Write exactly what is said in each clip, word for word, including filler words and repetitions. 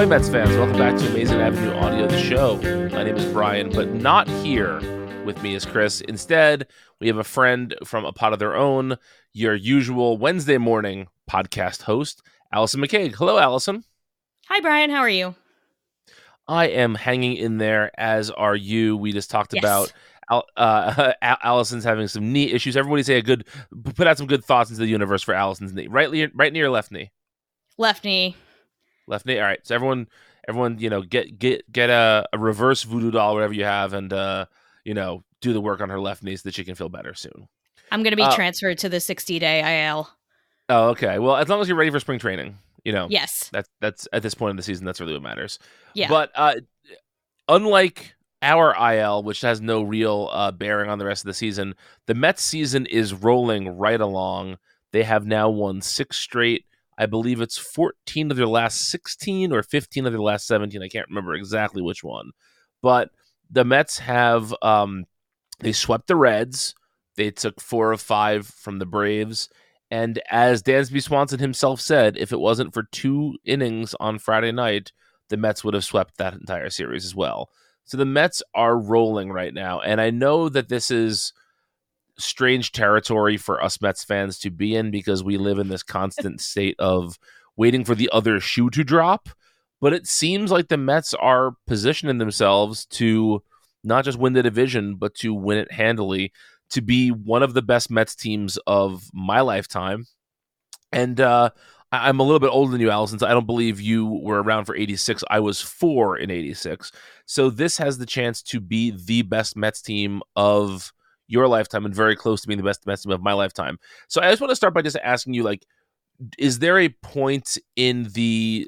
Ahoy, Mets fans. Welcome back to Amazing Avenue Audio, the show. My name is Brian, but not here with me is Chris. Instead, we have a friend from A Pod of Their Own, your usual Wednesday morning podcast host, Allison McCaig. Hello, Allison. Hi, Brian. How are you? I am hanging in there, as are you. We just talked yes. about Al- uh, Allison's having some knee issues. Everybody say a good, put out some good thoughts into the universe for Allison's knee. Right, right near left knee. Left knee. Left knee. All right. So everyone, everyone, you know, get get get a, a reverse voodoo doll, whatever you have, and uh, you know, do the work on her left knee so that she can feel better soon. I'm going to be uh, transferred to the sixty-day I L. Oh, okay. Well, as long as you're ready for spring training, you know. Yes. That's that's at this point in the season, that's really what matters. Yeah. But uh, unlike our I L, which has no real uh, bearing on the rest of the season, the Mets season is rolling right along. They have now won six straight. I believe it's fourteen of their last sixteen or fifteen of their last seventeen. I can't remember exactly which one. But the Mets have, um, they swept the Reds. They took four of five from the Braves. And as Dansby Swanson himself said, if it wasn't for two innings on Friday night, the Mets would have swept that entire series as well. So the Mets are rolling right now. And I know that this is strange territory for us Mets fans to be in because we live in this constant state of waiting for the other shoe to drop. But it seems like the Mets are positioning themselves to not just win the division, but to win it handily, to be one of the best Mets teams of my lifetime. And uh, I'm a little bit older than you, Allison, so I don't believe you were around for eighty-six. I was four in eighty-six. So this has the chance to be the best Mets team of your lifetime and very close to being the best Mets team of my lifetime. So I just want to start by just asking you, like, is there a point in the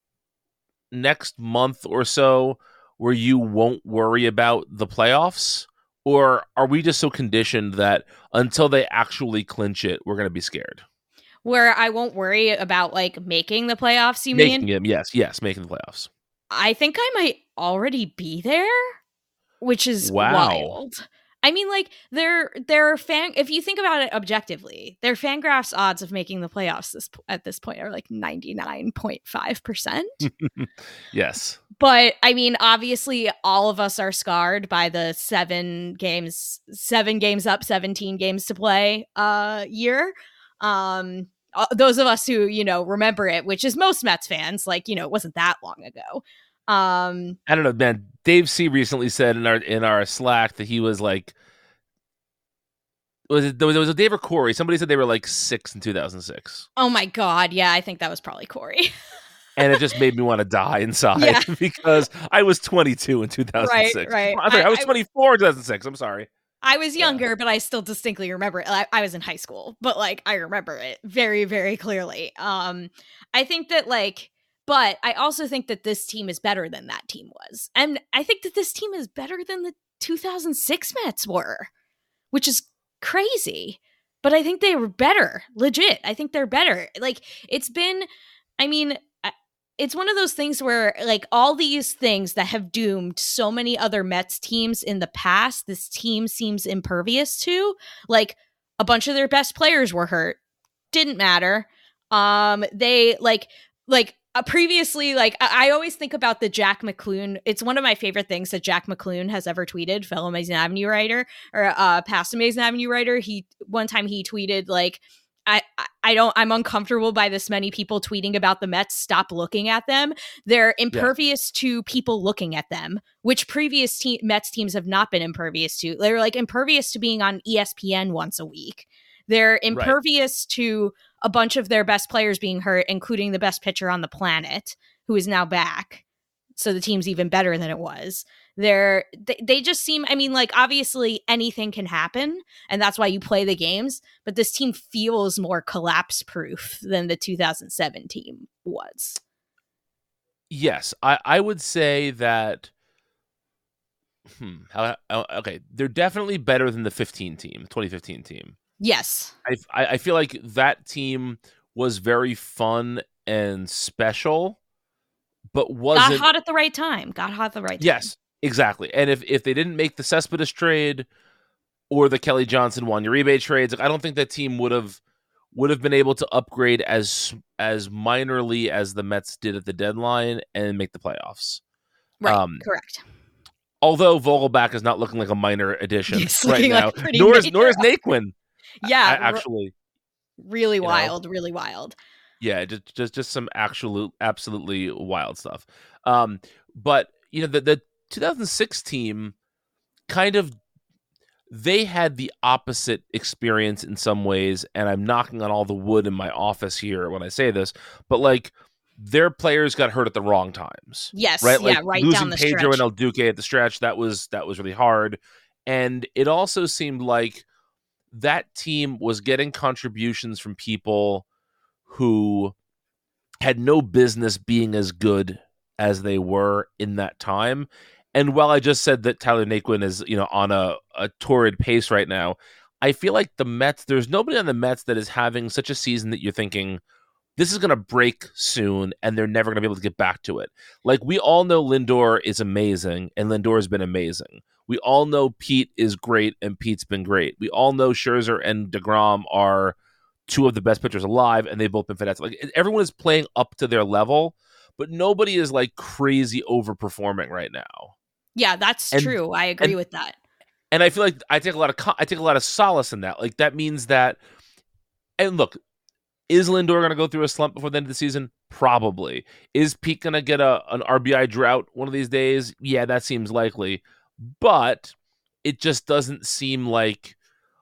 next month or so where you won't worry about the playoffs? Or are we just so conditioned that until they actually clinch it, we're going to be scared? Where I won't worry about, like, making the playoffs, you making mean? Them, yes, yes, making the playoffs. I think I might already be there, which is wow. wild. I mean, like, their their fan. If you think about it objectively, their Fangraphs odds of making the playoffs this, at this point are like ninety-nine point five percent. Yes, but I mean, obviously, all of us are scarred by the seven games, seven games up, seventeen games to play uh, year. Um, those of us who you know remember it, which is most Mets fans, like you know, it wasn't that long ago. Um, I don't know, man. Dave C recently said in our in our Slack that he was like, was it there was, there was a Dave or Corey? Somebody said they were like six in two thousand six. Oh my god, yeah, I think that was probably Corey. And it just made me want to die inside yeah. because I was twenty-two in two thousand six. Right, right. I'm sorry, I, I was I, twenty-four in two thousand six. I'm sorry. I was younger, yeah. but I still distinctly remember it. I, I was in high school, but like I remember it very, very clearly. Um, I think that like. But I also think that this team is better than that team was. And I think that this team is better than the two thousand six Mets were, which is crazy. But I think they were better. Legit. I think they're better. Like, it's been, I mean, it's one of those things where, like, all these things that have doomed so many other Mets teams in the past, this team seems impervious to. Like, a bunch of their best players were hurt. Didn't matter. Um, they, like, like, Uh, previously, like, I-, I always think about the Jack McClune. It's one of my favorite things that Jack McClune has ever tweeted, fellow Amazing Avenue writer, or uh, past Amazing Avenue writer. He one time he tweeted, like, I, I don't, I'm uncomfortable by this many people tweeting about the Mets. Stop looking at them. They're impervious yeah. to people looking at them, which previous te- Mets teams have not been impervious to. They're like impervious to being on E S P N once a week. They're impervious right. to a bunch of their best players being hurt, including the best pitcher on the planet, who is now back. So the team's even better than it was. They're, they, they just seem, I mean, like, obviously anything can happen, and that's why you play the games, but this team feels more collapse-proof than the two thousand seven team was. Yes, I, I would say that, hmm, how, okay, they're definitely better than the fifteen team, twenty fifteen team. Yes. I, I feel like that team was very fun and special, but wasn't... Got hot at the right time. Got hot at the right time. Yes, exactly. And if, if they didn't make the Cespedes trade or the Kelly Johnson, Juan Uribe trades, I don't think that team would have would have been able to upgrade as as minorly as the Mets did at the deadline and make the playoffs. Right, Um, correct. Although Vogelback is not looking like a minor addition It's right now, like nor is nor is Naquin. Yeah, I, actually, really wild, know? really wild. Yeah, just just just some absolute absolutely wild stuff. Um, but you know the the two thousand six team kind of they had the opposite experience in some ways, and I'm knocking on all the wood in my office here when I say this, but like their players got hurt at the wrong times. Yes, right? yeah, Like right losing down the Pedro stretch. and El Duque at the stretch, that was that was really hard. And it also seemed like that team was getting contributions from people who had no business being as good as they were in that time. And while I just said that Tyler Naquin is, you know, on a, a torrid pace right now, I feel like the Mets, there's nobody on the Mets that is having such a season that you're thinking, this is going to break soon and they're never going to be able to get back to it. Like, we all know Lindor is amazing and Lindor has been amazing. We all know Pete is great and Pete's been great. We all know Scherzer and DeGrom are two of the best pitchers alive and they've both been fantastic. Like, everyone is playing up to their level, but nobody is like crazy overperforming right now. Yeah, that's and, true. I agree and, with that. And I feel like I take a lot of I take a lot of solace in that. Like, that means that, and look, is Lindor going to go through a slump before the end of the season? Probably. Is Pete going to get a an R B I drought one of these days? Yeah, that seems likely. But it just doesn't seem like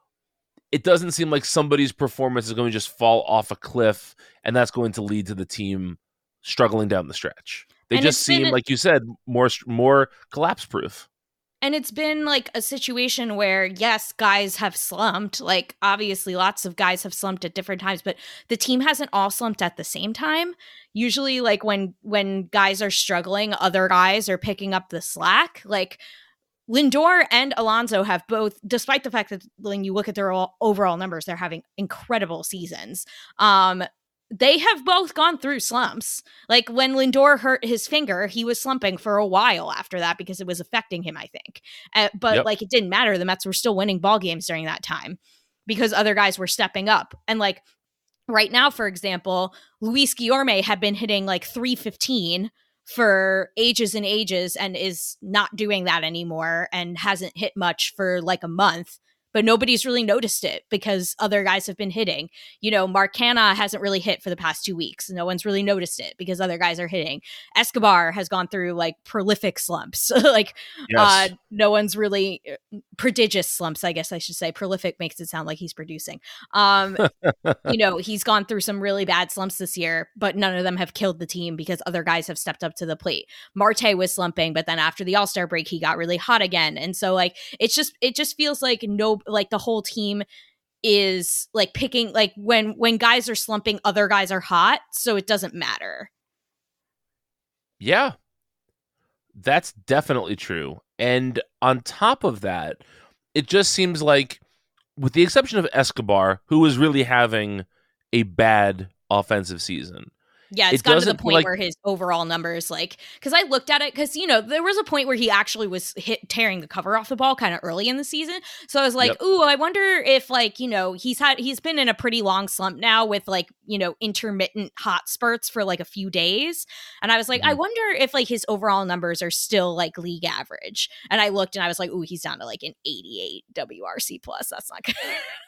it doesn't seem like somebody's performance is going to just fall off a cliff, and that's going to lead to the team struggling down the stretch. They and just seem, been, like you said, more more collapse proof. And it's been like a situation where, yes, guys have slumped. Like, obviously, lots of guys have slumped at different times, but the team hasn't all slumped at the same time. Usually, like when when guys are struggling, other guys are picking up the slack. Like, Lindor and Alonso have both, despite the fact that when you look at their all, overall numbers, they're having incredible seasons. Um, they have both gone through slumps. Like, when Lindor hurt his finger, he was slumping for a while after that because it was affecting him, I think. Uh, but yep. like, it didn't matter. The Mets were still winning ball games during that time because other guys were stepping up. And like right now, for example, Luis Guillorme had been hitting like three fifteen for ages and ages and is not doing that anymore and hasn't hit much for like a month. But nobody's really noticed it because other guys have been hitting. You know, Mark Canha hasn't really hit for the past two weeks. No one's really noticed it because other guys are hitting. Escobar has gone through like prolific slumps. like yes. uh, no one's really uh, prodigious slumps, I guess I should say. Prolific makes it sound like he's producing. Um, you know, he's gone through some really bad slumps this year, but none of them have killed the team because other guys have stepped up to the plate. Marte was slumping, but then after the All-Star break, he got really hot again. And so like, it's just, it just feels like no, like the whole team is like picking, like when when guys are slumping, other guys are hot, so it doesn't matter. Yeah, that's definitely true. And on top of that, it just seems like, with the exception of Escobar, who was really having a bad offensive season, yeah, it's it gotten to the point like, where his overall numbers, like, because I looked at it, because, you know, there was a point where he actually was hit tearing the cover off the ball kind of early in the season. So I was like, yep. ooh, I wonder if, like, you know, he's had, he's been in a pretty long slump now with, like, you know, intermittent hot spurts for like a few days. And I was like, mm-hmm. I wonder if, like, his overall numbers are still like league average. And I looked and I was like, ooh, he's down to like an eighty-eight W R C plus. That's not good.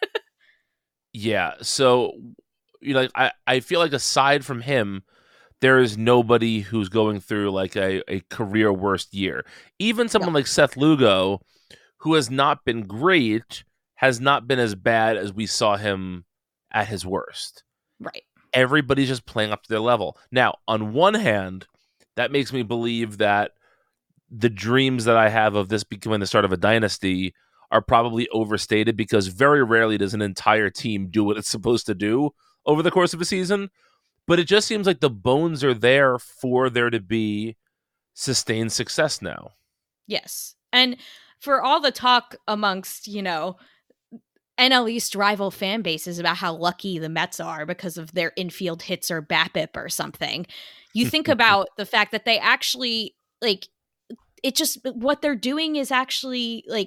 Yeah. So, you know, I, I feel like aside from him, there is nobody who's going through like a, a career worst year. Even someone no. like Seth Lugo, who has not been great, has not been as bad as we saw him at his worst. Right. Everybody's just playing up to their level. Now, on one hand, that makes me believe that the dreams that I have of this becoming the start of a dynasty are probably overstated, because very rarely does an entire team do what it's supposed to do over the course of a season. But it just seems like the bones are there for there to be sustained success now. Yes. And for all the talk amongst, you know, N L East rival fan bases about how lucky the Mets are because of their infield hits or BABIP or something, you think about the fact that they actually, like, it just, what they're doing is actually, like,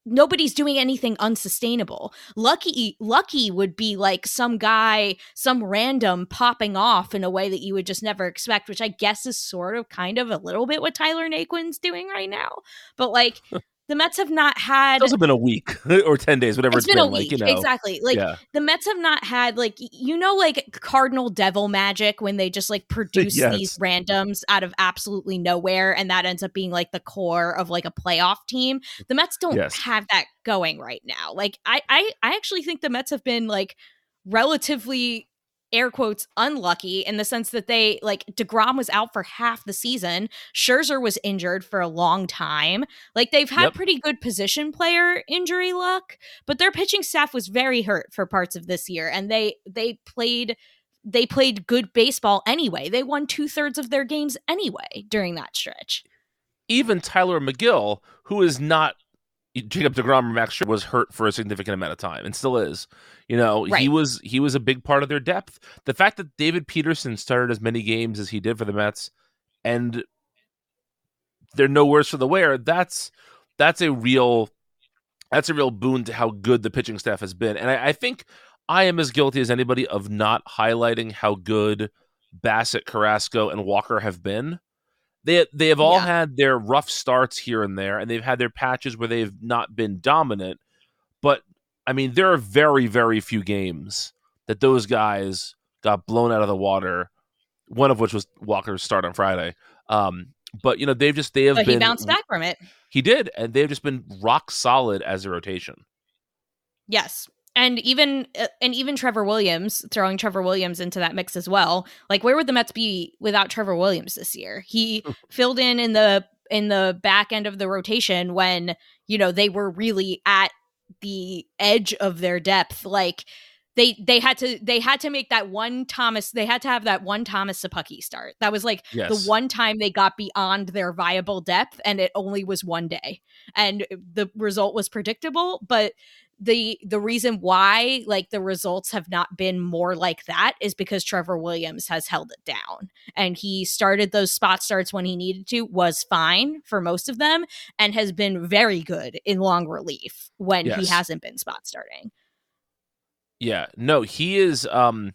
nobody's doing anything unsustainable. Lucky Lucky would be like some guy, some random popping off in a way that you would just never expect, which I guess is sort of kind of a little bit what Tyler Naquin's doing right now. But like the Mets have not had... It's also been a week or ten days, whatever it's it's been. been. a week, like, you know, exactly. Like, yeah. the Mets have not had, like, you know, like Cardinal Devil magic when they just, like, produce Yes. these randoms out of absolutely nowhere, and that ends up being, like, the core of, like, a playoff team. The Mets don't Yes. have that going right now. Like, I, I, I actually think the Mets have been, like, relatively... air quotes unlucky in the sense that they like DeGrom was out for half the season. Scherzer was injured for a long time. Like they've had Yep. pretty good position player injury luck, but their pitching staff was very hurt for parts of this year. And they, they played, they played good baseball anyway. They won two thirds of their games anyway during that stretch. Even Tyler McGill, who is not Jacob deGrom or Max Scherzer, was hurt for a significant amount of time and still is. You know, Right. he was he was a big part of their depth. The fact that David Peterson started as many games as he did for the Mets, and they're no worse for the wear, that's that's a real that's a real boon to how good the pitching staff has been. And I, I think I am as guilty as anybody of not highlighting how good Bassett, Carrasco, and Walker have been. They they have all Yeah. had their rough starts here and there, and they've had their patches where they've not been dominant. But, I mean, there are very, very few games that those guys got blown out of the water, one of which was Walker's start on Friday. Um, but, you know, they've just, they have But been... he bounced back from it. He did, and they've just been rock solid as a rotation. Yes. And even uh, and even Trevor Williams, throwing Trevor Williams into that mix as well. Like, where would the Mets be without Trevor Williams this year? He filled in in the in the back end of the rotation when, you know, they were really at the edge of their depth. Like they they had to they had to make that one Thomas. They had to have that one Thomas Sapucki start. That was like Yes. the one time they got beyond their viable depth, and it only was one day. And the result was predictable, but the the reason why like the results have not been more like that is because Trevor Williams has held it down, and he started those spot starts when he needed to, was fine for most of them, and has been very good in long relief when Yes. he hasn't been spot starting. Yeah, no, he is. Um,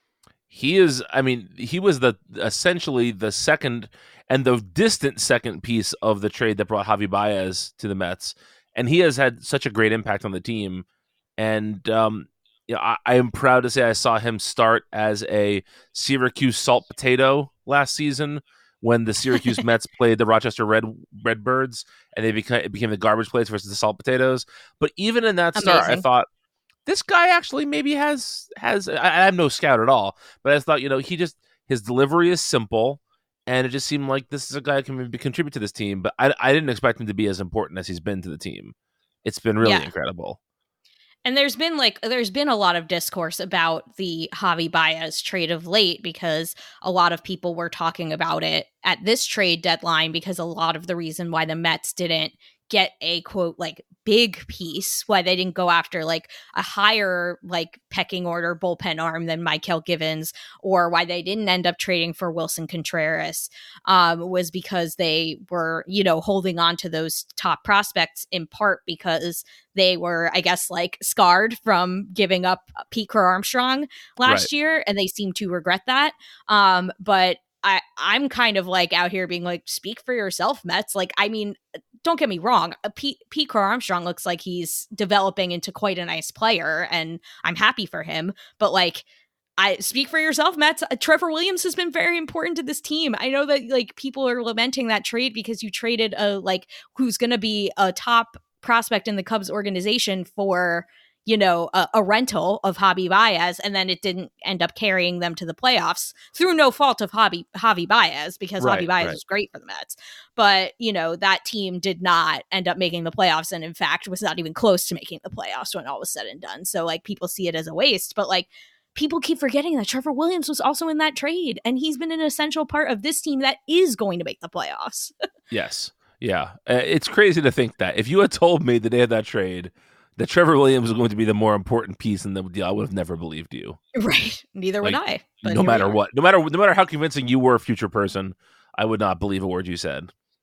he is. I mean, he was the essentially the second and the distant second piece of the trade that brought Javi Baez to the Mets, and he has had such a great impact on the team. And um, you know, I, I am proud to say I saw him start as a Syracuse salt potato last season when the Syracuse Mets played the Rochester Red Redbirds, and they became it became the garbage plates versus the salt potatoes. But even in that start, I Amazing. thought, this guy actually maybe has has I, I'm no scout at all, but I thought, you know, he just his delivery is simple, and it just seemed like this is a guy who can maybe contribute to this team. But I, I didn't expect him to be as important as he's been to the team. It's been really Yeah. incredible. And there's been like there's been a lot of discourse about the Javi Baez trade of late, because a lot of people were talking about it at this trade deadline, because a lot of the reason why the Mets didn't get a quote like big piece, why they didn't go after like a higher like pecking order bullpen arm than Michael Givens, or why they didn't end up trading for Wilson Contreras, um, was because they were, you know, holding on to those top prospects in part because they were, I guess, like scarred from giving up Pete Crow Armstrong last Right. year, and they seem to regret that. Um, but I, I'm kind of like out here being like, speak for yourself, Mets. Like, I mean, don't get me wrong. uh, Pete, Pete Crow Armstrong looks like he's developing into quite a nice player, and I'm happy for him. But like, I speak for yourself, Mets. Uh, Trevor Williams has been very important to this team. I know that like people are lamenting that trade because you traded a like who's going to be a top prospect in the Cubs organization for, you know, a, a rental of Javi Baez, and then it didn't end up carrying them to the playoffs through no fault of Javi, Javi Baez, because Right, Javi Baez right. was great for the Mets. But, you know, that team did not end up making the playoffs, and in fact was not even close to making the playoffs when all was said and done. So like people see it as a waste, but like people keep forgetting that Trevor Williams was also in that trade, and he's been an essential part of this team that is going to make the playoffs. Yes. Yeah. Uh, it's crazy to think that. If you had told me the day of that trade that Trevor Williams was going to be the more important piece in the deal, I would have never believed you. Right. Neither would Like, I. But no here we matter are. what. No matter no matter how convincing you were a future person, I would not believe a word you said.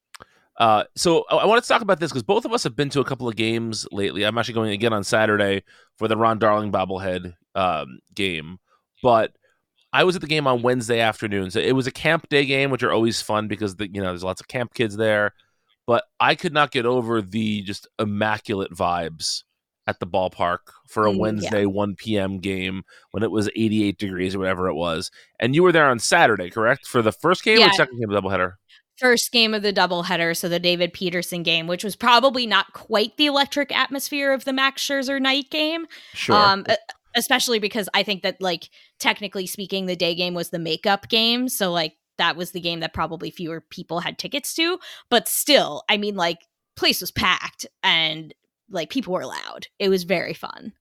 Uh, so I, I wanted to talk about this because both of us have been to a couple of games lately. I'm actually going again on Saturday for the Ron Darling bobblehead um, game, but I was at the game on Wednesday afternoon. So it was a camp day game, which are always fun because the, you know there's lots of camp kids there. But I could not get over the just immaculate vibes at the ballpark for a Mm, Wednesday yeah. one p.m. game when it was eighty-eight degrees or whatever it was. And you were there on Saturday, correct? For the first game or Yeah. the second game of the doubleheader? First game of the doubleheader, so the David Peterson game, which was probably not quite the electric atmosphere of the Max Scherzer night game. Sure. Um, e- especially because I think that, like, technically speaking, the day game was the makeup game. So, like, that was the game that probably fewer people had tickets to. But still, I mean, like, place was packed and, like, people were loud. It was very fun.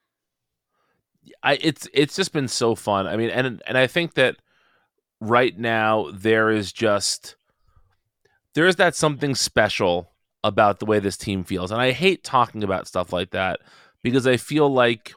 I it's it's just been so fun. I mean, and and I think that right now there is just there is that something special about the way this team feels. And I hate talking about stuff like that because I feel like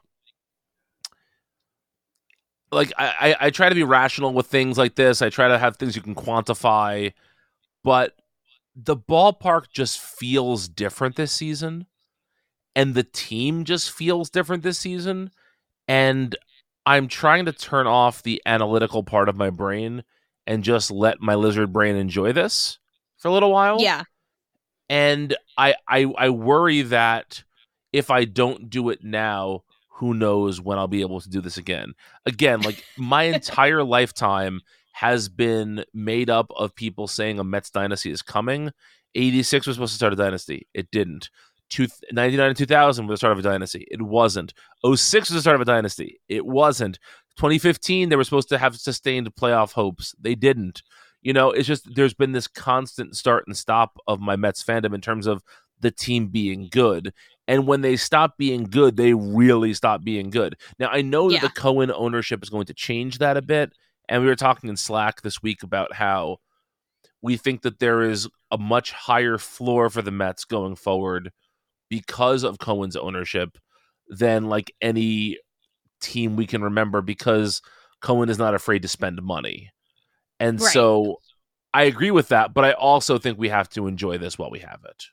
like I, I, I try to be rational with things like this. I try to have things you can quantify, but the ballpark just feels different this season, and the team just feels different this season. And I'm trying to turn off the analytical part of my brain and just let my lizard brain enjoy this for a little while. Yeah. And I, I I worry that if I don't do it now, who knows when I'll be able to do this again. Again, like my entire lifetime has been made up of people saying a Mets dynasty is coming. eighty-six was supposed to start a dynasty. It didn't. Two, ninety-nine and two thousand were the start of a dynasty. It wasn't. oh six was the start of a dynasty. It wasn't. twenty fifteen, they were supposed to have sustained playoff hopes. They didn't. You know, it's just there's been this constant start and stop of my Mets fandom in terms of the team being good. And when they stop being good, they really stop being good. Now, I know Yeah. that the Cohen ownership is going to change that a bit. And we were talking in Slack this week about how we think that there is a much higher floor for the Mets going forward because of Cohen's ownership than like any team we can remember, because Cohen is not afraid to spend money. And Right. so I agree with that, but I also think we have to enjoy this while we have it.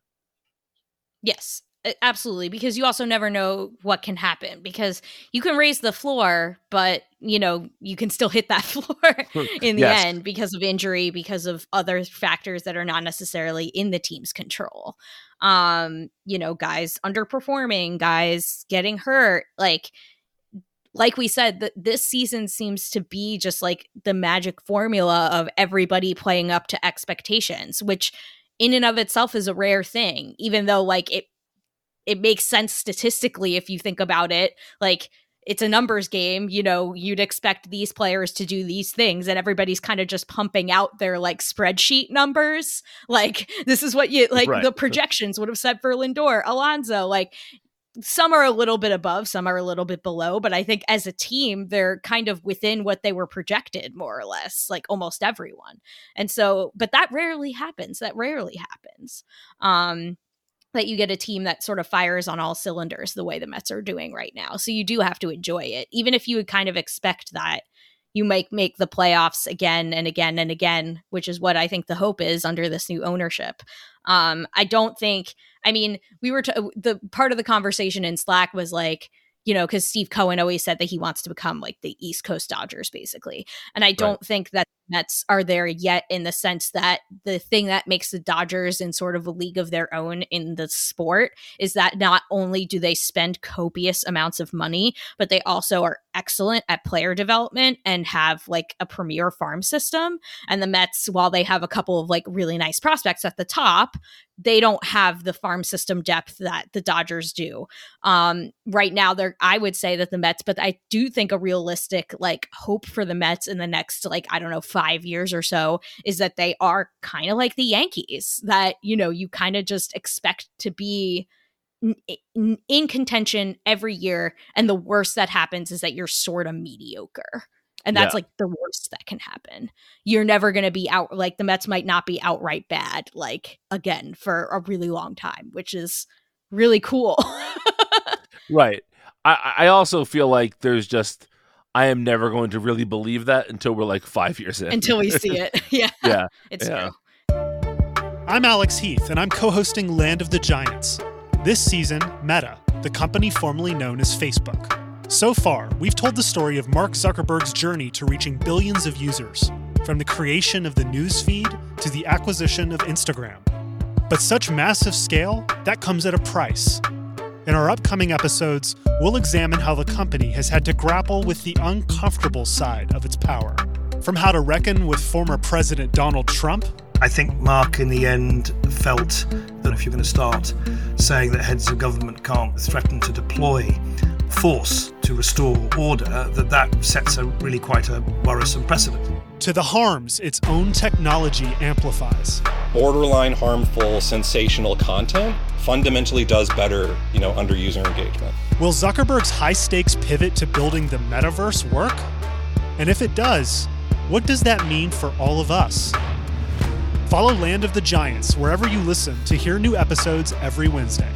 Yes, a- absolutely. Because you also never know what can happen, because you can raise the floor, but, you know, you can still hit that floor in the Yes. end because of injury, because of other factors that are not necessarily in the team's control. Um, you know, guys underperforming, guys getting hurt, like, like we said, that this season seems to be just like the magic formula of everybody playing up to expectations, which in and of itself is a rare thing, even though like it it makes sense statistically if you think about it. Like, it's a numbers game, you know, you'd expect these players to do these things, and everybody's kind of just pumping out their like spreadsheet numbers. Like, this is what you like Right. the projections would have said for Lindor, Alonso, like some are a little bit above, some are a little bit below, but I think as a team, they're kind of within what they were projected, more or less, like almost everyone. And so, but that rarely happens. That rarely happens. Um, that you get a team that sort of fires on all cylinders the way the Mets are doing right now. So you do have to enjoy it. Even if you would kind of expect that, you might make the playoffs again and again and again, which is what I think the hope is under this new ownership. Um, I don't think, I mean, we were, to, the part of the conversation in Slack was like, you know, because Steve Cohen always said that he wants to become like the East Coast Dodgers, basically. And I don't right. think that Mets are there yet, in the sense that the thing that makes the Dodgers in sort of a league of their own in the sport is that not only do they spend copious amounts of money, but they also are excellent at player development and have like a premier farm system. And the Mets, while they have a couple of like really nice prospects at the top, they don't have the farm system depth that the Dodgers do. Um, right now, they're, I would say that the Mets, but I do think a realistic like hope for the Mets in the next, like, I don't know, five years or so is that they are kind of like the Yankees, that, you know, you kind of just expect to be in, in contention every year. And the worst that happens is that you're sort of mediocre. And that's yeah. like the worst that can happen. You're never going to be out, like the Mets might not be outright bad, like again, for a really long time, which is really cool. Right. I, I also feel like there's just, I am never going to really believe that until we're like five years in. Until we see it. Yeah. Yeah. It's yeah. true. I'm Alex Heath, and I'm co-hosting Land of the Giants. This season, Meta, the company formerly known as Facebook. So far, we've told the story of Mark Zuckerberg's journey to reaching billions of users, from the creation of the news feed to the acquisition of Instagram. But such massive scale, that comes at a price. In our upcoming episodes, we'll examine how the company has had to grapple with the uncomfortable side of its power. From how to reckon with former President Donald Trump. I think Mark, in the end, felt that if you're going to start saying that heads of government can't threaten to deploy force to restore order, that that sets a really quite a worrisome precedent. To the harms its own technology amplifies. Borderline harmful, sensational content fundamentally does better, you know, under user engagement. Will Zuckerberg's high-stakes pivot to building the metaverse work? And if it does, what does that mean for all of us? Follow Land of the Giants wherever you listen to hear new episodes every Wednesday.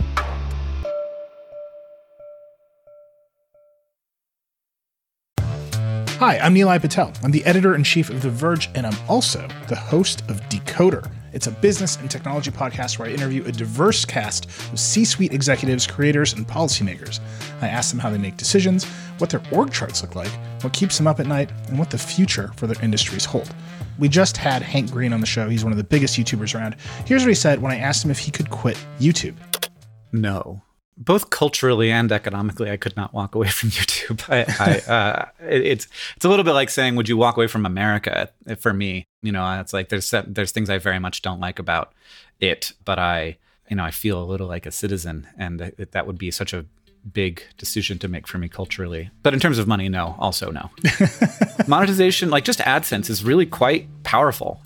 Hi, I'm Nilay Patel. I'm the editor-in-chief of The Verge, and I'm also the host of Decoder. It's a business and technology podcast where I interview a diverse cast of C-suite executives, creators, and policymakers. I ask them how they make decisions, what their org charts look like, what keeps them up at night, and what the future for their industries hold. We just had Hank Green on the show. He's one of the biggest YouTubers around. Here's what he said when I asked him if he could quit YouTube. No. Both culturally and economically, I could not walk away from YouTube. I, I, uh, it, it's it's a little bit like saying, would you walk away from America? For me, you know, it's like there's there's things I very much don't like about it, but I, you know, I feel a little like a citizen, and it, that would be such a big decision to make for me culturally. But in terms of money, no, also no. Monetization, like just AdSense, is really quite powerful.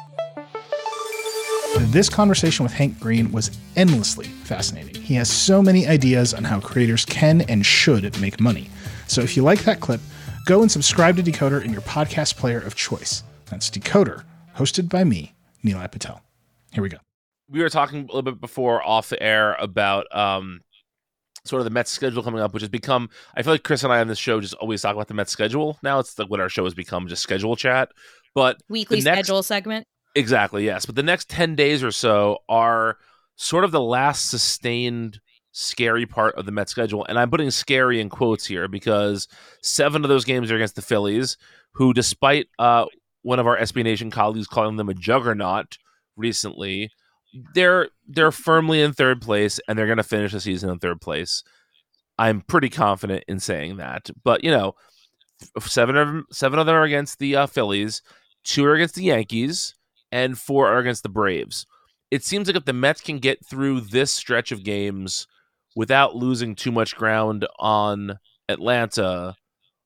This conversation with Hank Green was endlessly fascinating. He has so many ideas on how creators can and should make money. So if you like that clip, go and subscribe to Decoder in your podcast player of choice. That's Decoder, hosted by me, Nilay Patel. Here we go. We were talking a little bit before off the air about um, sort of the Mets schedule coming up, which has become, I feel like Chris and I on this show just always talk about the Mets schedule. Now it's like what our show has become, just schedule chat. But Weekly next, schedule segment. Exactly, yes. But the next ten days or so are sort of the last sustained scary part of the Mets schedule. And I'm putting scary in quotes here because seven of those games are against the Phillies, who, despite uh, one of our S B Nation colleagues calling them a juggernaut recently, they're they're firmly in third place, and they're going to finish the season in third place. I'm pretty confident in saying that. But, you know, seven of them, seven of them are against the uh, Phillies, two are against the Yankees, and four are against the Braves. It seems like if the Mets can get through this stretch of games without losing too much ground on Atlanta,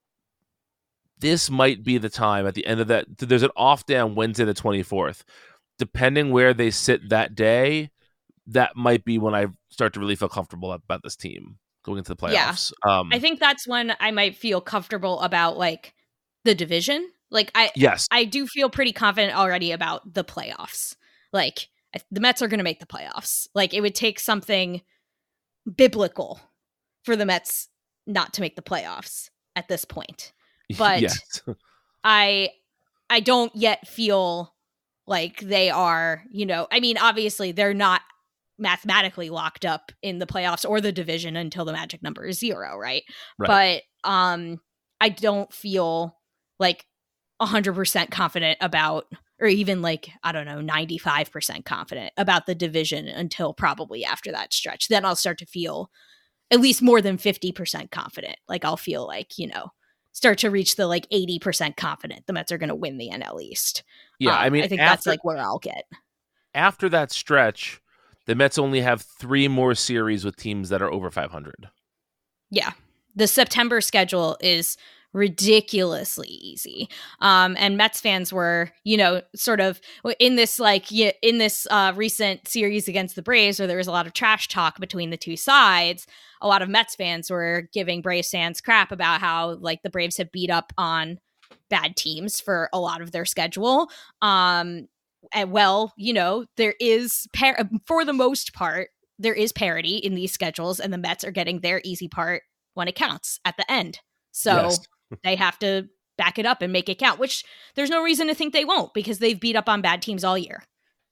this might be the time at the end of that. There's an off day on Wednesday the twenty-fourth. Depending where they sit that day, that might be when I start to really feel comfortable about this team going into the playoffs. Yeah. Um, I think that's when I might feel comfortable about like the division. Like I, yes, I do feel pretty confident already about the playoffs. Like the Mets are going to make the playoffs. Like it would take something biblical for the Mets not to make the playoffs at this point. But yes. I, I don't yet feel like they are, you know, I mean, obviously they're not mathematically locked up in the playoffs or the division until the magic number is zero. Right. Right. But um, I don't feel like one hundred percent confident about, or even like, I don't know, ninety-five percent confident about the division until probably after that stretch. Then I'll start to feel at least more than fifty percent confident. Like I'll feel like, you know, start to reach the like eighty percent confident the Mets are going to win the N L East. Yeah, um, I mean, I think after, that's like where I'll get. After that stretch, the Mets only have three more series with teams that are over five hundred. Yeah. The September schedule is ridiculously easy. Um, and Mets fans were, you know, sort of in this like in this uh, recent series against the Braves where there was a lot of trash talk between the two sides. A lot of Mets fans were giving Braves fans crap about how like the Braves have beat up on bad teams for a lot of their schedule. Um, and well, you know, there is par- for the most part, there is parity in these schedules, and the Mets are getting their easy part when it counts at the end. So yes. They have to back it up and make it count, which there's no reason to think they won't because they've beat up on bad teams all year,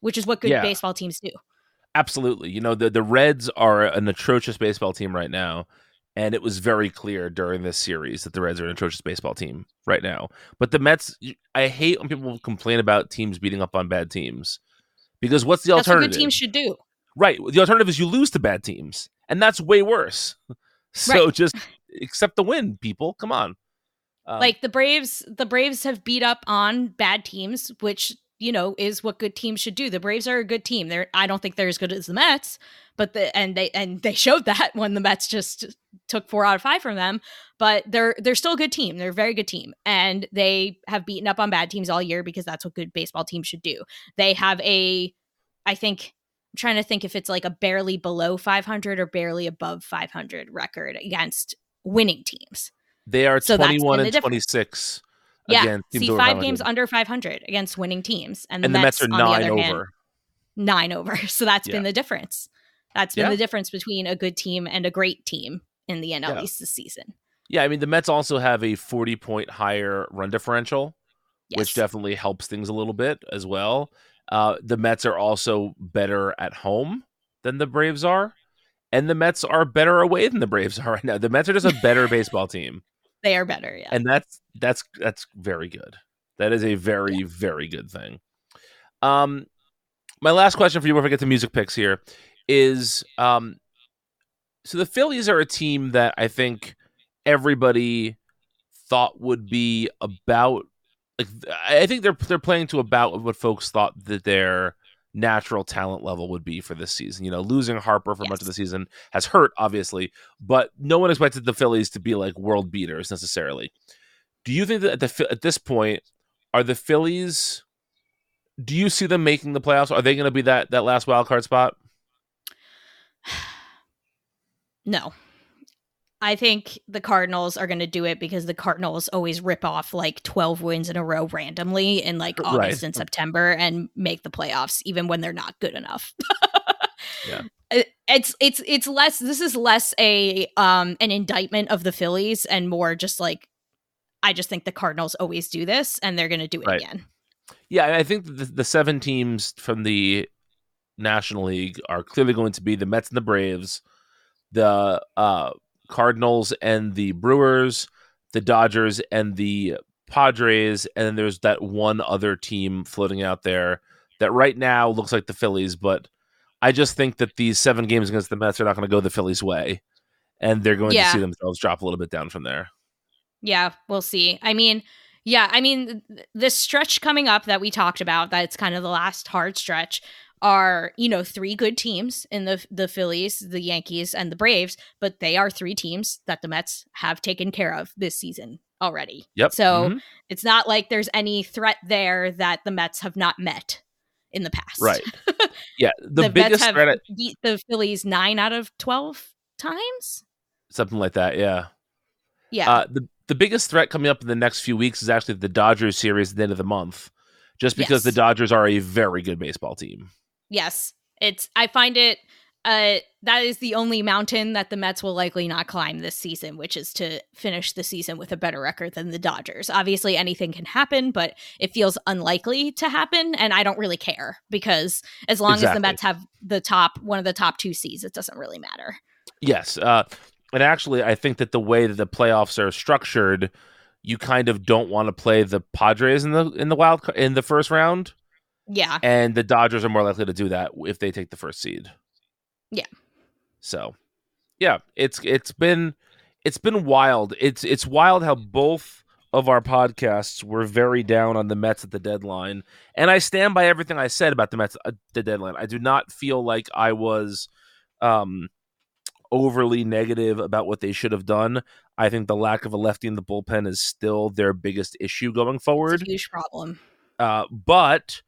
which is what good Yeah. baseball teams do. Absolutely. You know, the, the Reds are an atrocious baseball team right now. And it was very clear during this series that the Reds are an atrocious baseball team right now. But the Mets, I hate when people complain about teams beating up on bad teams. Because what's the That's alternative? what good teams should do. Right. The alternative is you lose to bad teams. And that's way worse. So Right. just accept the win, people. Come on. Um, Like the Braves, the Braves have beat up on bad teams, which, you know, is what good teams should do. The Braves are a good team. They're I don't think they're as good as the Mets, but the and they and they showed that when the Mets just took four out of five from them. But they're they're still a good team. They're a very good team, and they have beaten up on bad teams all year because that's what good baseball teams should do. They have a, I think. I'm trying to think if it's like a barely below five hundred or barely above five hundred record against winning teams. they are So that's twenty-one been and the difference. twenty-six. Yeah, against teams see, over five five hundred. games under five hundred against winning teams, and the, And the Mets, Mets are on the nine other over. hand, nine over. So that's Yeah. been the difference. That's been Yeah. the difference between a good team and a great team in the N L Yeah. East this season. Yeah, I mean, the Mets also have a forty-point higher run differential, Yes. which definitely helps things a little bit as well. Uh, the Mets are also better at home than the Braves are, and the Mets are better away than the Braves are right now. The Mets are just a better baseball team, They are better, yeah. and that's that's that's very good. That is a very very good thing. Um, my last question for you before we get to music picks here is, um, so the Phillies are a team that I think everybody thought would be about. Like, I think they're they're playing to about what folks thought that their natural talent level would be for this season. You know, losing Harper for Yes. much of the season has hurt, obviously, but no one expected the Phillies to be like world beaters necessarily. Do you think that at the at this point, are the Phillies? Do you see them making the playoffs? Are they going to be that that last wild card spot? No. I think the Cardinals are going to do it because the Cardinals always rip off like twelve wins in a row randomly in like August Right. and September and make the playoffs even when they're not good enough. Yeah. It- It's it's it's less this is less a um an indictment of the Phillies and more just like I just think the Cardinals always do this and they're going to do it Right. again. Yeah, I think the, the seven teams from the National League are clearly going to be the Mets and the Braves, the uh, Cardinals and the Brewers, the Dodgers and the Padres, and then there's that one other team floating out there that right now looks like the Phillies, but I just think that these seven games against the Mets are not going to go the Phillies' way, and they're going Yeah. to see themselves drop a little bit down from there. Yeah, we'll see. I mean, yeah, I mean, th- this stretch coming up that we talked about, that's kind of the last hard stretch, are, you know, three good teams in the the Phillies, the Yankees, and the Braves, but they are three teams that the Mets have taken care of this season already. Yep. So Mhm. it's not like there's any threat there that the Mets have not met in the past. Right. Yeah, the, The, biggest Mets have threat, at, beat the Phillies nine out of twelve times. something like that. Yeah. Yeah. Uh, the the biggest threat coming up in the next few weeks is actually the Dodgers series at the end of the month, just because Yes. the Dodgers are a very good baseball team. Yes, it's. I find it. Uh, that is the only mountain that the Mets will likely not climb this season, which is to finish the season with a better record than the Dodgers. Obviously, anything can happen, but it feels unlikely to happen, and I don't really care because as long as Exactly. the Mets have the top one of the top two seeds, it doesn't really matter. Yes, uh, and actually, I think that the way that the playoffs are structured, you kind of don't want to play the Padres in the in the wild ca- in the first round, Yeah, and the Dodgers are more likely to do that if they take the first seed. Yeah. So, yeah, it's it's been it's been wild. It's it's wild how both of our podcasts were very down on the Mets at the deadline, and I stand by everything I said about the Mets at the deadline. I do not feel like I was um, overly negative about what they should have done. I think the lack of a lefty in the bullpen is still their biggest issue going forward. it's a huge problem. Uh, but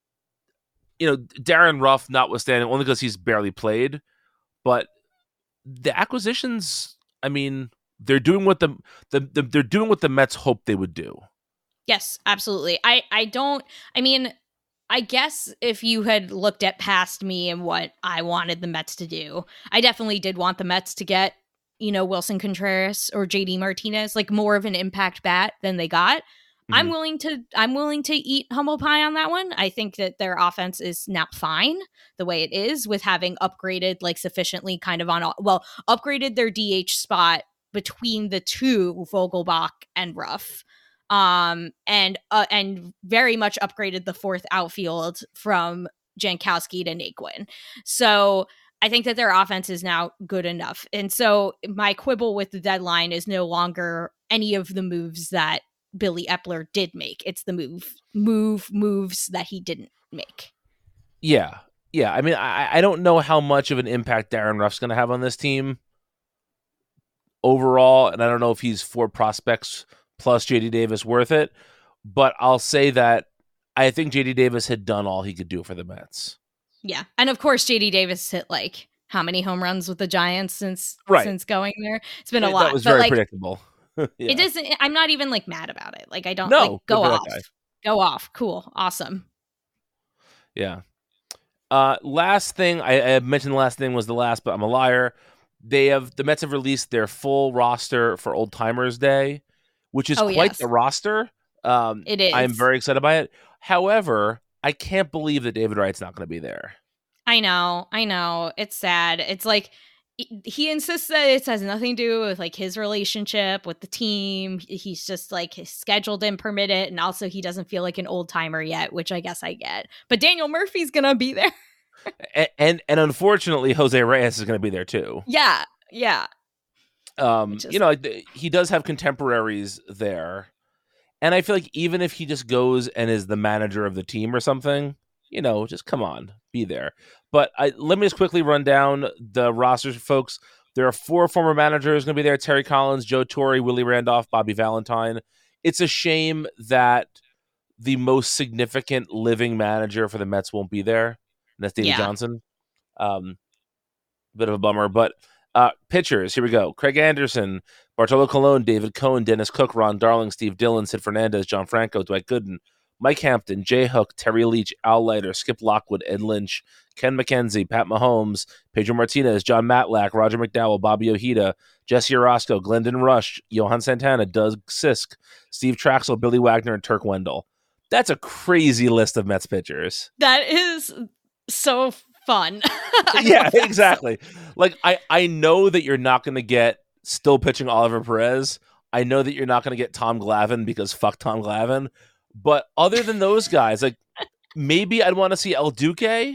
you know, Darren Ruff notwithstanding, only because he's barely played, but the acquisitions, I mean, they're doing what the, the, the they're doing what the Mets hoped they would do. Yes, absolutely. I I don't. I mean, I guess if you had looked at past me and what I wanted the Mets to do, I definitely did want the Mets to get, you know, Wilson Contreras or J D Martinez, like more of an impact bat than they got. I'm Mhm. willing to I'm willing to eat humble pie on that one. I think that their offense is now fine the way it is, with having upgraded like sufficiently kind of on a, well upgraded their D H spot between the two, Vogelbach and Ruff, um, and uh, and very much upgraded the fourth outfield from Jankowski to Naquin. So I think that their offense is now good enough. And so my quibble with the deadline is no longer any of the moves that Billy Epler did make. It's the move, move, moves that he didn't make. Yeah. Yeah. I mean, I, I don't know how much of an impact Darren Ruff's going to have on this team overall. And I don't know if he's four prospects plus J D Davis worth it. But I'll say that I think J D Davis had done all he could do for the Mets. Yeah. And of course, J D Davis hit like how many home runs with the Giants since right. since going there? It's been a it, lot. That was but very like, predictable. yeah. It isn't. I'm not even like mad about it. Like I don't no, like, go off, go off. Cool, awesome. Yeah. Uh, last thing I, I mentioned. The last thing was the last, but I'm a liar. They have the Mets have released their full roster for Old Timers Day, which is oh, quite yes. the roster. Um, it is. I'm very excited by it. However, I can't believe that David Wright's not going to be there. I know, I know. It's sad. It's like he insists that it has nothing to do with like his relationship with the team. He's just like his schedule didn't permit it, and also he doesn't feel like an old timer yet, which I guess I get. But Daniel Murphy's gonna be there, and, and and unfortunately, Jose Reyes is going to be there too. Yeah, yeah. Um, Just, you know, he does have contemporaries there, and I feel like even if he just goes and is the manager of the team or something, you know, just come on, be there. But I, let me just quickly run down the rosters, folks. There are four former managers going to be there: Terry Collins, Joe Torre, Willie Randolph, Bobby Valentine. It's a shame that the most significant living manager for the Mets won't be there, and that's Davey Yeah. Johnson. Um, bit of a bummer, but uh, pitchers, here we go. Craig Anderson, Bartolo Colon, David Cohn, Dennis Cook, Ron Darling, Steve Dillon, Sid Fernandez, John Franco, Dwight Gooden, Mike Hampton, Jay Hook, Terry Leach, Al Leiter, Skip Lockwood, Ed Lynch, Ken McKenzie, Pat Mahomes, Pedro Martinez, John Matlack, Roger McDowell, Bobby Ojeda, Jesse Orozco, Glendon Rush, Johan Santana, Doug Sisk, Steve Traxel, Billy Wagner, and Turk Wendell. That's a crazy list of Mets pitchers. That is so fun. yeah, exactly. Like, I, I know that you're not going to get still pitching Oliver Perez. I know that you're not going to get Tom Glavine because fuck Tom Glavine. But other than those guys, like maybe I'd want to see El Duque.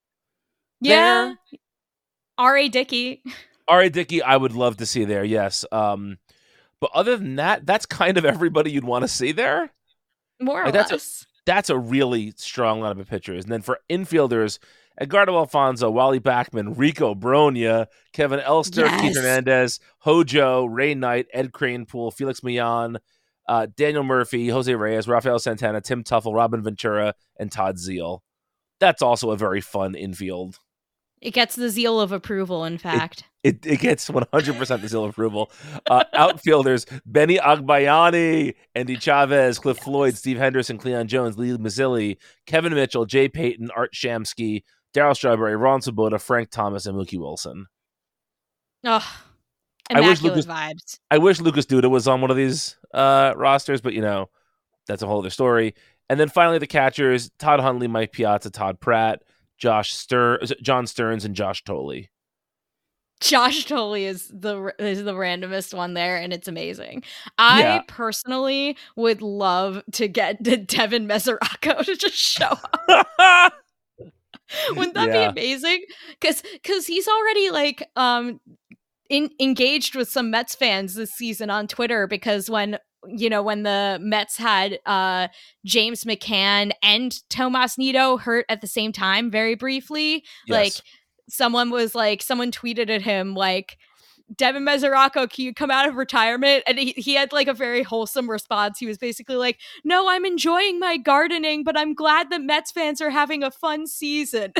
Yeah. R A. Dickey. R A. Dickey, I would love to see there, yes. Um, but other than that, that's kind of everybody you'd want to see there. More or like, that's less. A, that's a really strong lineup of pitchers. And then for infielders, Edgardo Alfonso, Wally Backman, Rico Bronya, Kevin Elster, Yes. Keith Hernandez, Hojo, Ray Knight, Ed Cranepool, Felix Millan, Uh, Daniel Murphy, Jose Reyes, Rafael Santana, Tim Tuffle, Robin Ventura, and Todd Zeal. That's also a very fun infield. It gets the zeal of approval, in fact. It it gets one hundred percent the seal of approval. Uh, outfielders, Benny Agbayani, Andy Chavez, Cliff Floyd, Steve Henderson, Cleon Jones, Lee Mazzilli, Kevin Mitchell, Jay Payton, Art Shamsky, Darryl Strawberry, Ron Swoboda, Frank Thomas, and Mookie Wilson. Ugh. I wish Immaculate Lucas, vibes. I wish Lucas Duda was on one of these uh, rosters, but, you know, that's a whole other story. And then finally the catchers, Todd Hundley, Mike Piazza, Todd Pratt, Josh Stern, John Stearns, and Josh Tolley. Josh Tolley is the is the randomest one there, and it's amazing. I Yeah. personally would love to get Devin Mesoraco to just show up. Wouldn't that Yeah. be amazing? Because because he's already like um in, engaged with some Mets fans this season on Twitter, because when you know when the Mets had uh James McCann and Tomas Nido hurt at the same time very briefly, like Yes. someone was like someone tweeted at him like, Devin Mesoraco, can you come out of retirement? And he, he had like a very wholesome response. He was basically like, no, I'm enjoying my gardening, but I'm glad that Mets fans are having a fun season.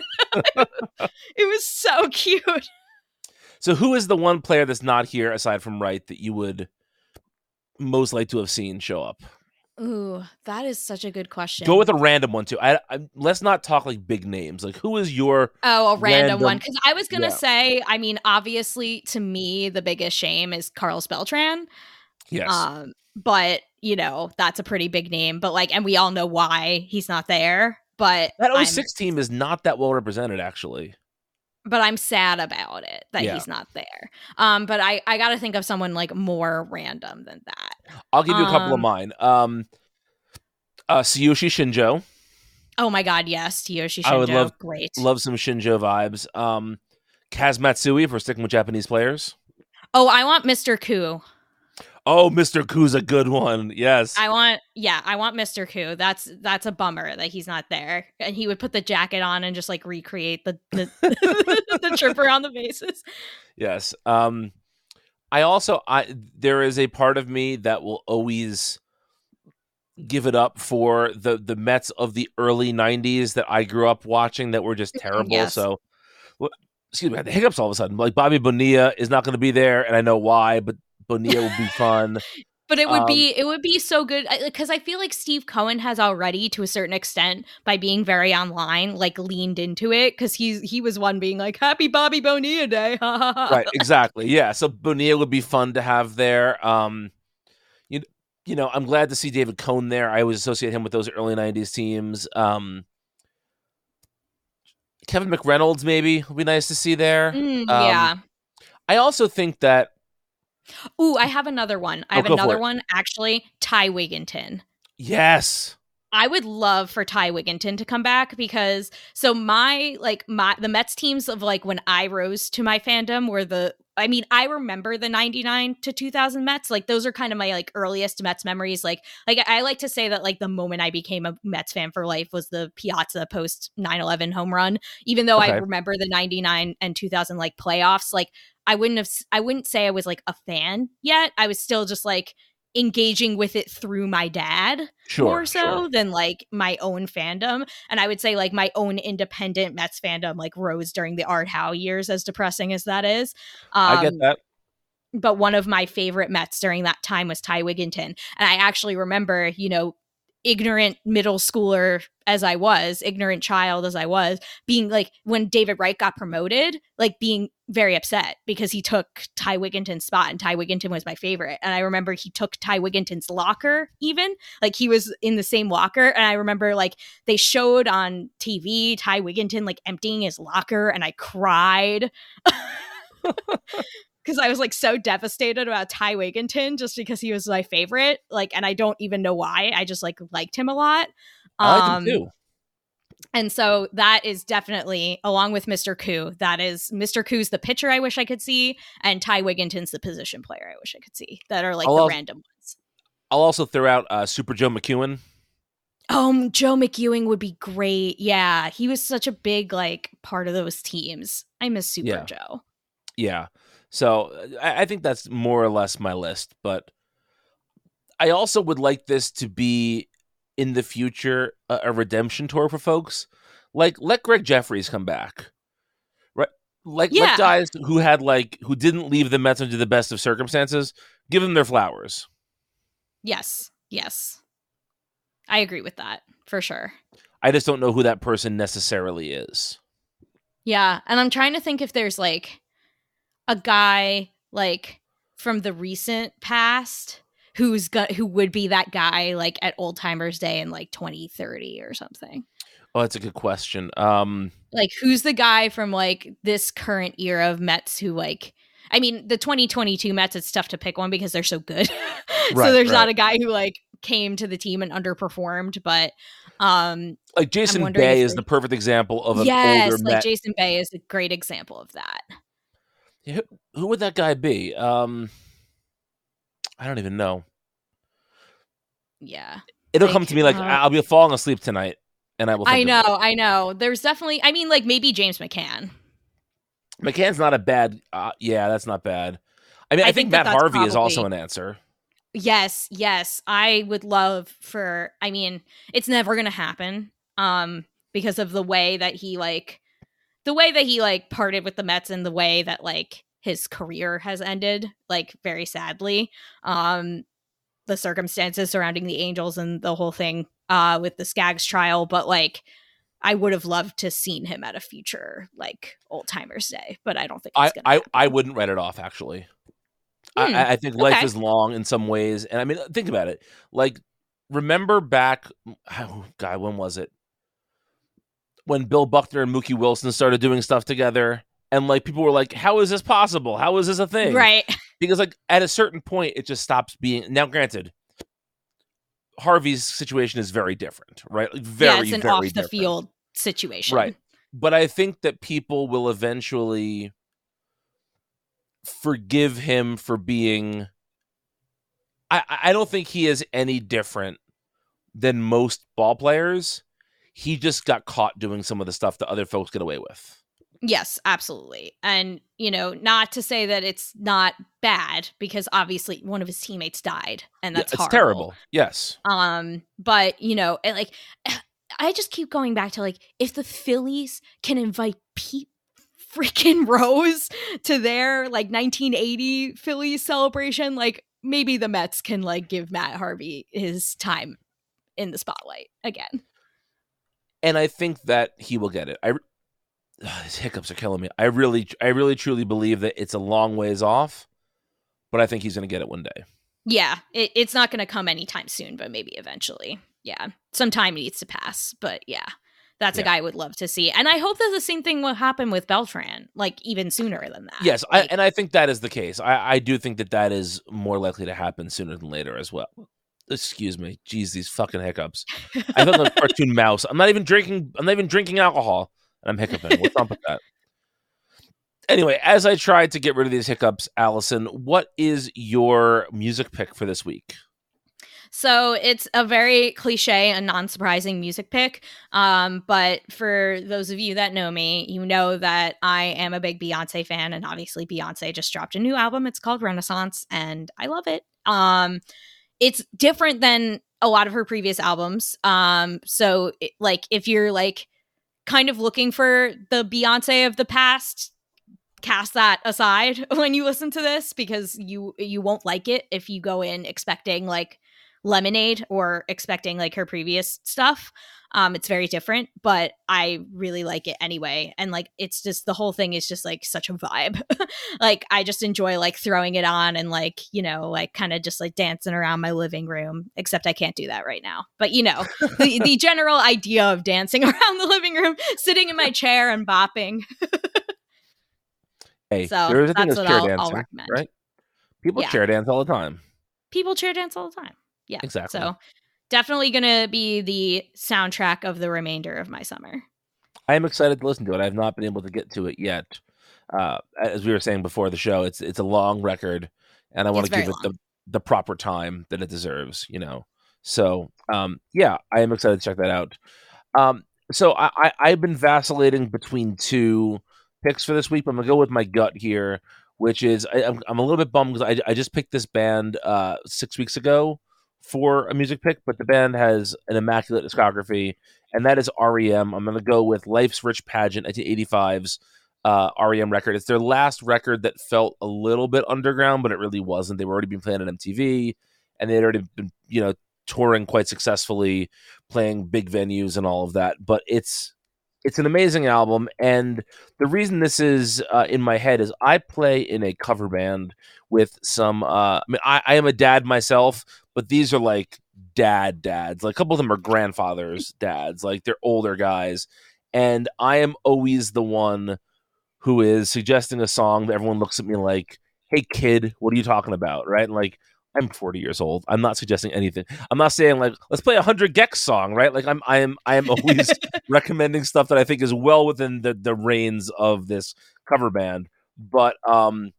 It was so cute. So who is the one player that's not here aside from Wright that you would most like to have seen show up? Ooh, that is such a good question. Go with a random one too. I, I let's not talk like big names. Like, who is your Oh, a random, random- one. Because I was going to Yeah. say, I mean, obviously, to me, the biggest shame is Carlos Beltran. Yes. Um, but you know, that's a pretty big name. But like, and we all know why he's not there. But That I'm, oh six team is not that well represented, actually. but I'm sad about it that Yeah. he's not there. Um, but I, I got to think of someone like more random than that. I'll give you a couple of Um, mine. Um, uh, Tsuyoshi Shinjo. Oh my God, yes, Tsuyoshi Shinjo, I would love great. love some Shinjo vibes. Um, Kaz Matsui, if we're sticking with Japanese players. Oh, I want Mister Ku. Oh, Mister Ku's a good one. Yes. I want, yeah, I want Mister Ku. That's that's a bummer that he's not there. And he would put the jacket on and just like recreate the the, the chirper on the bases. Yes. Um, I also I there is a part of me that will always give it up for the the Mets of the early nineties that I grew up watching that were just terrible. Yes. So, well, excuse me, I had the hiccups all of a sudden. Like Bobby Bonilla is not going to be there, and I know why, but Bonilla will be fun. But it would Um, be it would be so good because I feel like Steve Cohen has already, to a certain extent, by being very online, like leaned into it because he's he was one being like, "Happy Bobby Bonilla Day," ha ha ha. Right, exactly. Yeah, so Bonilla would be fun to have there. Um, you you know, I'm glad to see David Cone there. I always associate him with those early nineties teams. Um, Kevin McReynolds maybe would be nice to see there. Mm, Um, yeah. I also think that Ooh, I have another one. I Oh, have go for another it. one actually. Ty Wigginton. yes, I would love for Ty Wigginton to come back because so my like my the Mets teams of like when I rose to my fandom were the I mean I remember the ninety-nine to two thousand Mets, like those are kind of my like earliest Mets memories. Like like I like to say that like the moment I became a Mets fan for life was the Piazza post nine eleven home run. Even though I Okay. remember the ninety-nine and two thousand like playoffs, like I wouldn't have I wouldn't say I was like a fan yet. I was still just like engaging with it through my dad sure, more so sure. than like my own fandom. And I would say like my own independent Mets fandom like rose during the Art Howe years, as depressing as that is. Um, I get that. But one of my favorite Mets during that time was Ty Wigginton. And I actually remember, you know, ignorant middle schooler as I was, ignorant child as I was, being like, when David Wright got promoted, like being very upset because he took Ty Wigginton's spot and Ty Wigginton was my favorite. And I remember he took Ty Wigginton's locker even, like he was in the same locker. And I remember like they showed on T V Ty Wigginton like emptying his locker and I cried. Because I was like so devastated about Ty Wigginton just because he was my favorite. Like, and I don't even know why. I just like liked him a lot. I like Um, him too. And so that is definitely, along with Mister Ku, that is Mister Ku's the pitcher I wish I could see, and Ty Wigginton's the position player I wish I could see. That are like I'll the also- random ones. I'll also throw out uh, Super Joe McEwen. Um, Joe McEwing would be great. Yeah, he was such a big like part of those teams. I miss Super Yeah. Joe. Yeah. So I, I think that's more or less my list. But I also would like this to be in the future a, a redemption tour for folks. Like let Greg Jeffries come back. Right? Like Yeah. let guys who had like who didn't leave the Mets under the best of circumstances, give them their flowers. Yes, yes, I agree with that for sure. I just don't know who that person necessarily is. Yeah, and I'm trying to think if there's like a guy like from the recent past who's got who would be that guy like at Old Timers Day in like twenty thirty or something. Oh, that's a good question. Um, Like who's the guy from like this current era of Mets who like I mean the twenty twenty-two Mets, it's tough to pick one because they're so good. Right, so there's right. not a guy who like came to the team and underperformed, but um like Jason wondering Bay if is they- the perfect example of an yes, older like Met. Jason Bay is a great example of that. Who, who would that guy be? Um, I don't even know. Yeah. It'll Like, come to me like uh, I'll be falling asleep tonight, and I will. Think I of know, I know. There's definitely, I mean, like maybe James McCann. it. McCann's not a bad. Uh, yeah, that's not bad. I mean, I, I think, think that Matt that's Harvey is also probably- an answer. Yes, yes. I would love for, I mean, it's never going to happen um, because of the way that he like, the way that he like parted with the Mets and the way that like his career has ended, like very sadly. Um, the circumstances surrounding the Angels and the whole thing uh, with the Skaggs trial. But like, I would have loved to seen him at a future like Old Timers Day, but I don't think I it's gonna I, happen. I wouldn't write it off. Actually, I, Hmm. I think life Okay. is long in some ways. And I mean, think about it. Like, remember back, oh, God, when was it? When Bill Buckner and Mookie Wilson started doing stuff together. And like people were like, how is this possible? How is this a thing? Right. Because like at a certain point, it just stops being. Now, granted, Harvey's situation is very different, right? Like, very, yeah, it's an very off the different. field situation. Right. But I think that people will eventually forgive him for being. I, I don't think he is any different than most ball players. He just got caught doing some of the stuff that other folks get away with. Yes, absolutely. And, you know, not to say that it's not bad, because obviously one of his teammates died, and that's yeah, it's horrible. terrible. Yes. Um, but, you know, and like, I just keep going back to like, if the Phillies can invite Pete freaking Rose to their like nineteen eighty Phillies celebration, like maybe the Mets can like give Matt Harvey his time in the spotlight again. And I think that he will get it. I ugh, his hiccups are killing me. I really, I really, truly believe that it's a long ways off, but I think he's going to get it one day. Yeah, it, it's not going to come anytime soon, but maybe eventually. Yeah, some time needs to pass, but yeah, that's Yeah. a guy I would love to see. And I hope that the same thing will happen with Beltran, like even sooner than that. Yes, like, I, and I think that is the case. I, I do think that that is more likely to happen sooner than later as well. Excuse me. Jeez, these fucking hiccups. I feel like a cartoon mouse. I'm not even drinking. I'm not even drinking alcohol, and I'm hiccuping. What's up with that? Anyway, as I tried to get rid of these hiccups, Allison, what is your music pick for this week? So it's a very cliche and non-surprising music pick. Um, but for those of you that know me, you know that I am a big Beyonce fan, and obviously Beyonce just dropped a new album. It's called Renaissance, and I love it. Um, it's different than a lot of her previous albums. Um, so it, like if you're like kind of looking for the Beyonce of the past, cast that aside when you listen to this, because you you won't like it if you go in expecting like Lemonade or expecting like her previous stuff. Um it's very different, but I really like it anyway. And like it's just, the whole thing is just like such a vibe. Like I just enjoy like throwing it on and like, you know, like kind of just like dancing around my living room, except I can't do that right now. But you know, the, the general idea of dancing around the living room, sitting in my chair and bopping. Hey, So there is a thing that's as what chair I'll, dancing, I'll recommend. right? People Yeah. chair dance all the time. People chair dance all the time. Yeah, Exactly. So definitely going to be the soundtrack of the remainder of my summer. I am excited to listen to it. I have not been able to get to it yet. Uh, as we were saying before the show, it's it's a long record, and I want It's to give very it the, the proper time that it deserves. You know, so um, yeah, I am excited to check that out. Um, so I, I I've been vacillating between two picks for this week, but I'm gonna go with my gut here, which is I, I'm I'm a little bit bummed because I I just picked this band uh six weeks ago for a music pick, but the band has an immaculate discography, and that is R E M. I'm going to go with Life's Rich Pageant, nineteen eighty-five's uh, R E M record. It's their last record that felt a little bit underground, but it really wasn't. They were already been playing on M T V, and they'd already been, you know, touring quite successfully, playing big venues and all of that. But it's it's an amazing album, and the reason this is uh, in my head is I play in a cover band with some. Uh, I mean, I, I am a dad myself, but these are like dad dads. Like a couple of them are grandfathers' dads. Like they're older guys, and I am always the one who is suggesting a song that everyone looks at me like, "Hey, kid, what are you talking about?" Right? And like, I'm forty years old. I'm not suggesting anything. I'm not saying like, let's play a hundred Gex song, right? Like I'm, I am, I am always recommending stuff that I think is well within the the reins of this cover band. But um,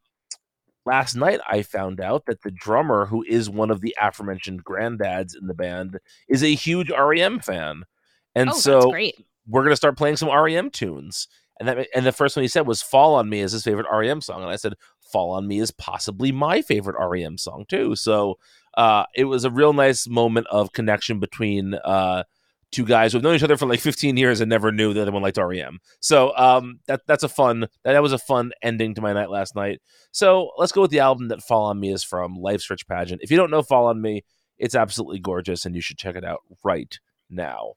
last night I found out that the drummer, who is one of the aforementioned granddads in the band, is a huge R E M fan, and Oh, so that's great. we're gonna start playing some R E M tunes. And that, and the first one he said was "Fall on Me" is his favorite R E M song, and I said "Fall on Me" is possibly my favorite R E M song too. So uh, it was a real nice moment of connection between uh, two guys who've known each other for like fifteen years and never knew the other one liked R E M. So um, that that's a fun that, that was a fun ending to my night last night. So let's go with the album that "Fall on Me" is from, Life's Rich Pageant. If you don't know "Fall on Me," it's absolutely gorgeous, and you should check it out right now.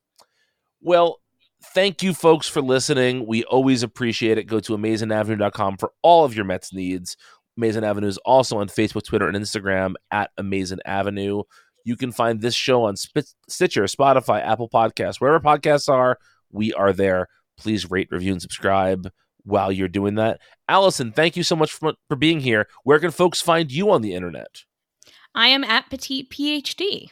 Well, thank you, folks, for listening. We always appreciate it. Go to amazing avenue dot com for all of your Mets needs. Amazing Avenue is also on Facebook, Twitter, and Instagram at Amazing Avenue. You can find this show on Stitcher, Spotify, Apple Podcasts, wherever podcasts are, we are there. Please rate, review, and subscribe while you're doing that. Allison, thank you so much for, for being here. Where can folks find you on the internet? I am at Petite PhD.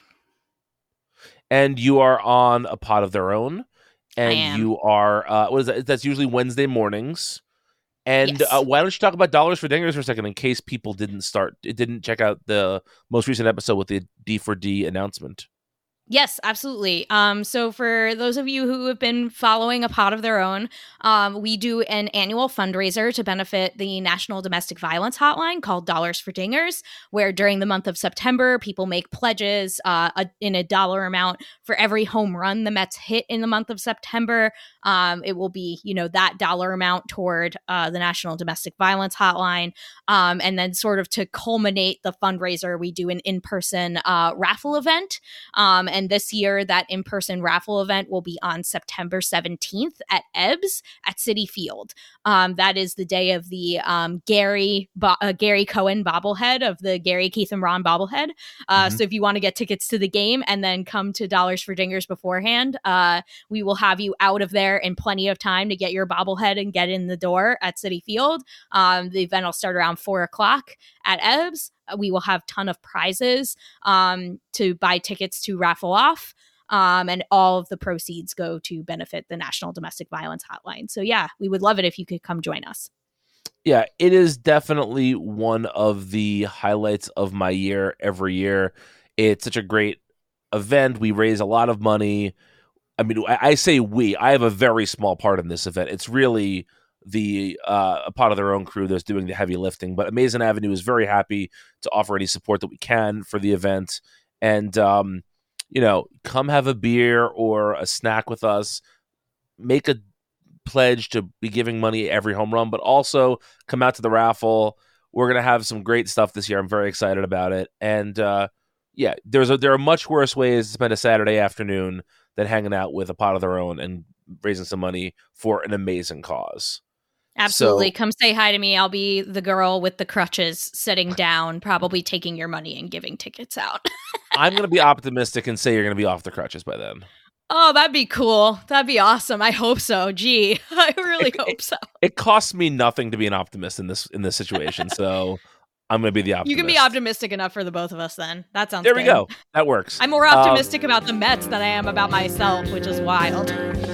And you are on A Pod of Their Own. And I am. you are, uh, what is that? That's usually Wednesday mornings. And Yes. uh, why don't you talk about Dollars for Dingers for a second in case people didn't start, didn't check out the most recent episode with the D four D announcement? Yes, absolutely. Um, so for those of you who have been following A Pod of Their Own, um, we do an annual fundraiser to benefit the National Domestic Violence Hotline called Dollars for Dingers, where during the month of September, people make pledges uh, a, in a dollar amount for every home run the Mets hit in the month of September. Um, it will be, you know, that dollar amount toward uh, the National Domestic Violence Hotline. Um, and then sort of to culminate the fundraiser, we do an in-person uh, raffle event. Um, and this year, that in-person raffle event will be on September seventeenth at Ebbs at Citi Field. Um, that is the day of the um, Gary Bo- uh, Gary Cohen bobblehead of the Gary, Keith, and Ron bobblehead. Uh, Mhm. So if you want to get tickets to the game and then come to Dollars for Dingers beforehand, uh, we will have you out of there in plenty of time to get your bobblehead and get in the door at Citi Field. Um, the event will start around four o'clock at Ebbs. We will have a ton of prizes um, to buy tickets to raffle off. Um, and all of the proceeds go to benefit the National Domestic Violence Hotline. So yeah, we would love it if you could come join us. Yeah, it is definitely one of the highlights of my year every year. It's such a great event. We raise a lot of money. I mean, I, I say we. I have a very small part in this event. It's really the uh, a part of their own crew that's doing the heavy lifting. But Amazing Avenue is very happy to offer any support that we can for the event. And, um, you know, come have a beer or a snack with us. Make a pledge to be giving money every home run, but also come out to the raffle. We're going to have some great stuff this year. I'm very excited about it. And, uh, yeah, there's a, there are much worse ways to spend a Saturday afternoon than hanging out with A Pod of Their Own and raising some money for an amazing cause. Absolutely. So, Come say hi to me. I'll be the girl with the crutches sitting down, probably taking your money and giving tickets out. I'm going to be optimistic and say you're going to be off the crutches by then. Oh, that'd be cool. That'd be awesome. I hope so. Gee, I really It- hope so. It costs me nothing to be an optimist in this in this situation, so I'm going to be the optimist. You can be optimistic enough for the both of us then. That sounds There good. we go. That works. I'm more Um, optimistic about the Mets than I am about myself, which is wild.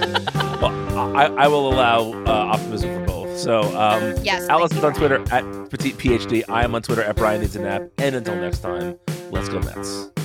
Well, I, I will allow uh, optimism for both. So, um, Yes. thank Allison's you on very Twitter at Petite PhD. I am on Twitter at Brian Needs a Nap. And until next time, let's go Mets.